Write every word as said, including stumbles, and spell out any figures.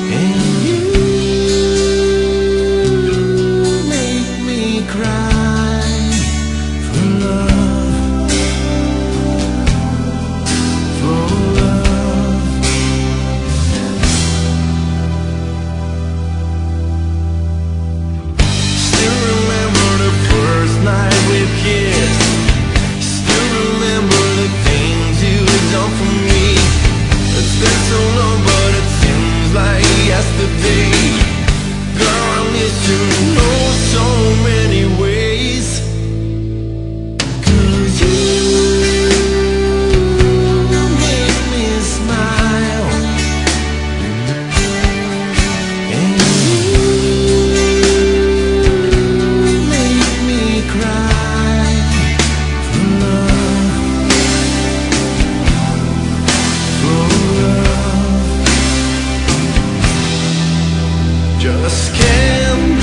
And you make me cry for love, for love. Still remember the first night we kissed. Still remember the things you've done for me. It's been so long, but it seems like yesterday. Girl, I miss you in so many ways. 'Cause you make me smile, and you make me cry for love, for love. Just can't